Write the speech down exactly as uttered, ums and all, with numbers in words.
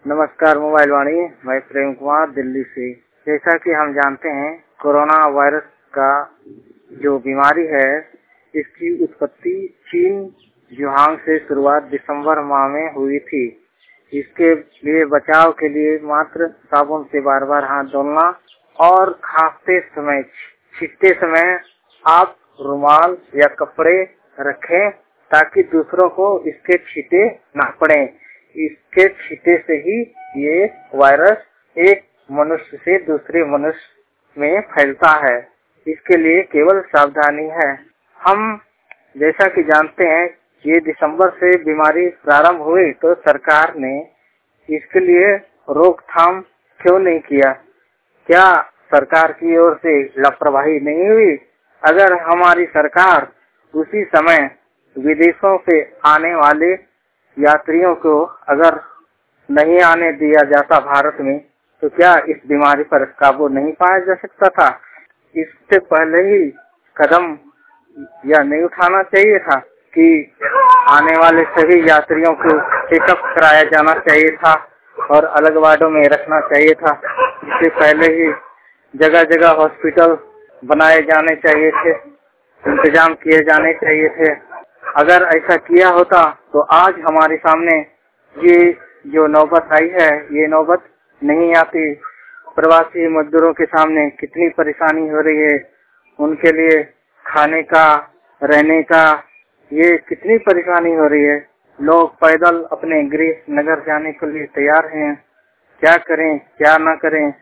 नमस्कार मोबाइल वाणी, मैं प्रेम कुमार दिल्ली से। जैसा कि हम जानते हैं, कोरोना वायरस का जो बीमारी है, इसकी उत्पत्ति चीन वुहान से शुरुआत दिसंबर माह में हुई थी। इसके लिए बचाव के लिए मात्र साबुन से बार बार हाथ धोना और खांसते समय, छींकते समय आप रुमाल या कपड़े रखें ताकि दूसरों को इसके छींटे न पड़े। इसके छींटे से ही ये वायरस एक मनुष्य से दूसरे मनुष्य में फैलता है। इसके लिए केवल सावधानी है। हम जैसा कि जानते हैं, ये दिसंबर से बीमारी प्रारंभ हुई तो सरकार ने इसके लिए रोकथाम क्यों नहीं किया? क्या सरकार की ओर से लापरवाही नहीं हुई? अगर हमारी सरकार उसी समय विदेशों से आने वाले यात्रियों को अगर नहीं आने दिया जाता भारत में, तो क्या इस बीमारी पर काबू नहीं पाया जा सकता था? इससे पहले ही कदम या नहीं उठाना चाहिए था कि आने वाले सभी यात्रियों को चेकअप कराया जाना चाहिए था और अलग वार्डों में रखना चाहिए था। इससे पहले ही जगह जगह हॉस्पिटल बनाए जाने चाहिए थे, इंतजाम किए जाने चाहिए थे। अगर ऐसा किया होता तो आज हमारे सामने ये जो नौबत आई है, ये नौबत नहीं आती। प्रवासी मजदूरों के सामने कितनी परेशानी हो रही है, उनके लिए खाने का, रहने का, ये कितनी परेशानी हो रही है। लोग पैदल अपने गृह नगर जाने के लिए तैयार हैं। क्या करें क्या ना करें,